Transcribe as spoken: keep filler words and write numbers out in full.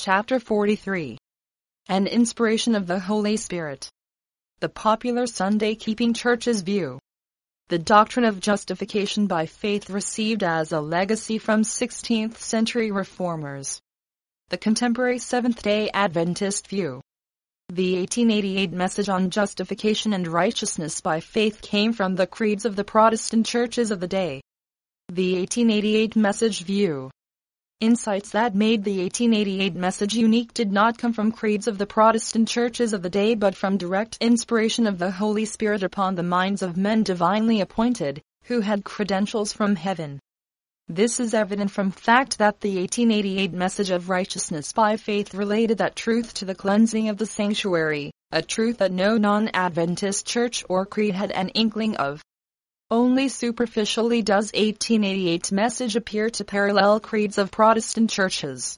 Chapter forty-three. An Inspiration of the Holy Spirit. The popular Sunday-keeping church's view. The doctrine of justification by faith received as a legacy from sixteenth century reformers. The contemporary Seventh-day Adventist view. The eighteen eighty-eight message on justification and righteousness by faith came from the creeds of the Protestant churches of the day. The eighteen eighty-eight message view. Insights that made the eighteen eighty-eight message unique did not come from creeds of the Protestant churches of the day but from direct inspiration of the Holy Spirit upon the minds of men divinely appointed, who had credentials from heaven. This is evident from fact that the eighteen eighty-eight message of righteousness by faith related that truth to the cleansing of the sanctuary, a truth that no non-Adventist church or creed had an inkling of. Only superficially does eighteen eighty-eight's message appear to parallel creeds of Protestant churches.